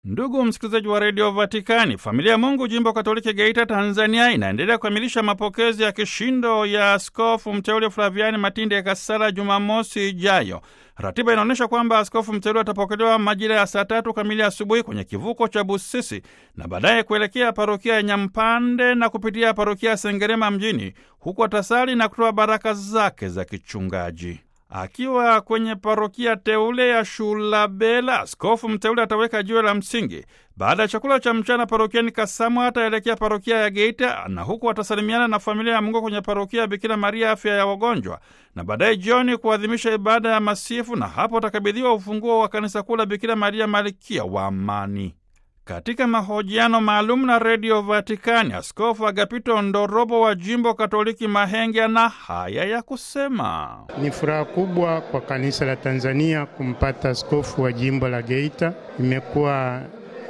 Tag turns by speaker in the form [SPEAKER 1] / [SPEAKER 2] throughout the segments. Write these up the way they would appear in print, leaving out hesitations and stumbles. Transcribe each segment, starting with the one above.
[SPEAKER 1] Ndugu msikilizaji wa redio Vatikani, familia ya Mungu jimbo Katoliki Geita, Tanzania, inaendelea kukamilisha mapokezi ya kishindo ya askofu mteule Flaviani Matinde Kasala Jumamosi ijayo. Ratiba inaonyesha kwamba askofu mteule atapokelewa majira ya saa 3 kamili asubuhi kwenye kivuko cha Busisi na baadaye kuelekea parokia ya Nyampande na kupitia parokia ya Sengerema mjini, huku atasali na kutoa baraka zake za kichungaji. Akiwa kwenye parokia teule ya Shulabela, askofu mteule ataweka jiwe la msingi. Baada ya chakula cha mchana parokiani Kasamwa, ataelekea parokia ya Geita na huku atasalimiana na familia ya Mungu kwenye parokia ya Bikira Maria afya ya wagonjwa, na baadaye jioni kuadhimisha ibada ya masifu, na hapo atakabidhiwa ufunguo wa kanisa kuu la Bikira Maria Malkia wa Amani. Katika mahojiano maalum na redio Vatikani, Askofu Agapito Ndorobo wa jimbo Katoliki Mahenge ana haya ya kusema.
[SPEAKER 2] Ni furaha kubwa kwa kanisa la Tanzania kumpata askofu wa jimbo la Geita. Imekuwa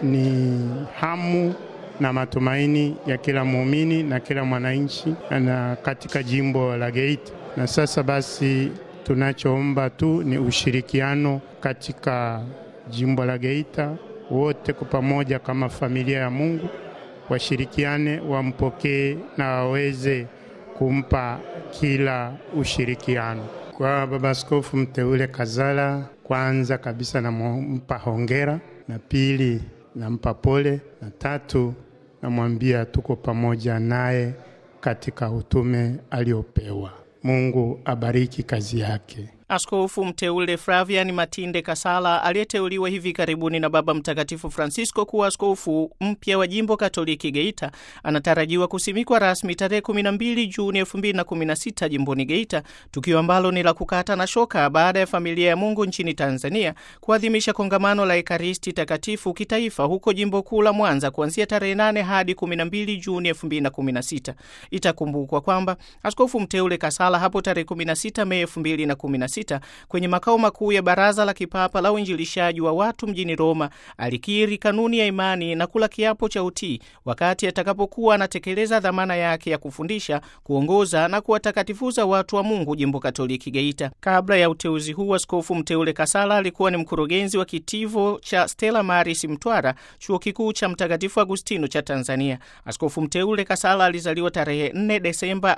[SPEAKER 2] ni hamu na matumaini ya kila muumini na kila mwananchi na katika jimbo la Geita. Na sasa basi tunachoomba tu ni ushirikiano katika jimbo la Geita. Wote kwa pamoja kama familia ya Mungu washirikiane, wampokee na waweze kumpa kila ushirikiano. Kwa baba askofu mteule Kasala, kwanza kabisa nampa hongera, na pili nampa pole, na tatu namwambia tuko pamoja naye katika utume aliopewa. Mungu abariki kazi yake.
[SPEAKER 3] Askofu mteule Flaviani Matinde Kasala aliyeteuliwa hivi karibuni na Baba Mtakatifu Francisco kuwa askofu mpya wa jimbo Katoliki Geita anatarajiwa kusimikwa rasmi tarehe 12 Juni 2016 jimboni Geita, tukio ambalo ni la kukata na shoka baada ya familia ya Mungu nchini Tanzania kuadhimisha kongamano la Ekaristi Takatifu kitaifa huko jimbo kuu la Mwanza kuanzia tarehe 8 hadi 12 Juni 2016. Itakumbukwa kwamba askofu mteule Kasala hapo tarehe 16 Mei 2016 kwenye makao makuu ya Baraza la Kipapa la Uinjilishaji wa watu mjini Roma alikiri kanuni ya imani na kula kiapo cha utii wakati atakapokuwa anatekeleza dhamana yake ya kufundisha, kuongoza na kuwatakatifuza watu wa Mungu jimbo Katoliki Geita. Kabla ya uteuzi huu, askofu mteule Kasala alikuwa ni mkurugenzi wa kitivo cha Stella Maris Mtwara, chuo kikuu cha Mtakatifu Agustino cha Tanzania. Askofu mteule Kasala alizaliwa tarehe 4 Desemba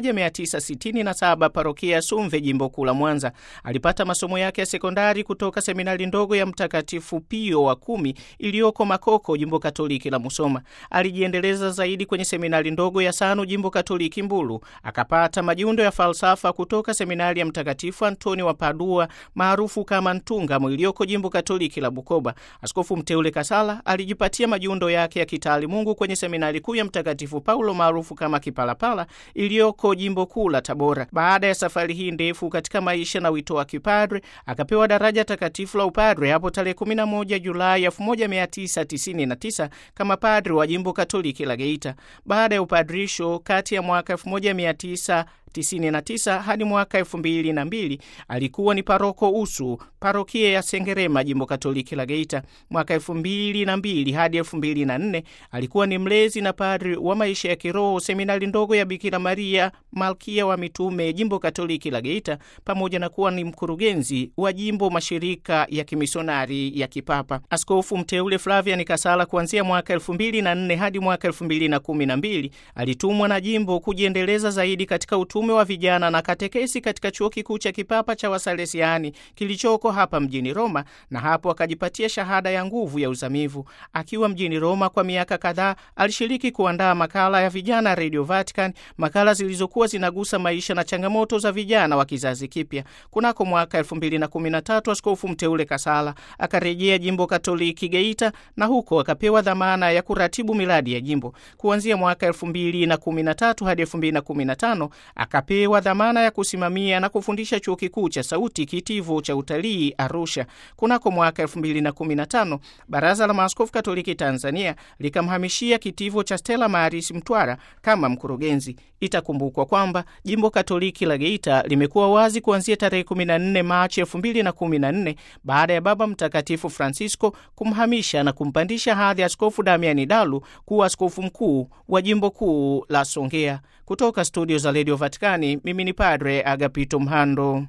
[SPEAKER 3] 1967 parokia ya Sumve jimbo kuu la Mwanza. Alipata masomo yake ya sekondari kutoka seminari ndogo ya Mtakatifu Pio wa 10 iliyoko Makoko jimbo Katoliki la Musoma. Alijiendeleza zaidi kwenye seminari ndogo ya Sanu jimbo Katoliki Mbulu. Akapata majiundo ya falsafa kutoka seminari ya Mtakatifu Antoni wa Padua maarufu kama Ntungamo iliyoko jimbo Katoliki la Bukoba. Askofu mteule Kasala alijipatia majiundo yake ya kitaalimungu kwenye seminari kuu ya Mtakatifu Paulo maarufu kama Kipalapala iliyoko jimbo kuu la Tabora. Baada ya safari hii ndefu katika maisha na wito wa kipadre, akapewa daraja takatifu la upadre hapo tarehe 11 Julai 1999 kama padre wa jimbo Katoliki la Geita. Baada ya upadrisho kati ya mwaka 1999 hadi mwaka 2002 alikuwa ni paroko usu parokia ya Sengerema jimbo Katoliki la Geita. Mwaka 2002 hadi 2004 alikuwa ni mlezi na padri wa maisha ya kiroho seminari ndogo ya Bikira Maria Malkia wa Mitume jimbo Katoliki la Geita, pamoja na kuwa ni mkurugenzi wa jimbo mashirika ya kimisionari ya kipapa. Askofu mteule Flaviani Kasala kuanzia mwaka 2004 hadi mwaka 2012 alitumwa na jimbo kujiendeleza zaidi katika utume wa vijana na katekesi katika chuo kikuu cha kipapa cha Wasalesiani kilichoko hapa mjini Roma, na hapo akajipatia shahada ya nguvu ya uzamivu. Akiwa mjini Roma kwa miaka kadhaa, alishiriki kuandaa makala ya vijana Radio Vatican, makala zilizokuwa zinagusa maisha na changamoto za vijana wa kizazi kipya. Kunako mwaka 2013 askofu mteule Kasala akarejea jimbo Katoliki Geita, na huko akapewa dhamana ya kuratibu miradi ya jimbo. Kuanzia mwaka 2013 hadi 2015 akapewa dhamana ya kusimamia na kufundisha chuo kikuu cha Sauti kitivo cha utalii Arusha. Kunako mwaka 2015 Baraza la Maaskofu Katoliki Tanzania likamhamishia kitivo cha Stella Maris Mtwara kama mkurugenzi. Itakumbukwa kwamba jimbo Katoliki la Geita limekuwa wazi kuanzia tarehe 14 Machi 2014 baada ya Baba Mtakatifu Francisco kumhamisha na kumpandisha hadhi Askofu Damiani Dalu kuwa askofu mkuu wa jimbo kuu la Songea. Kutoka studio za Radio Vatikani, mimi ni Padre Agapito Mhando.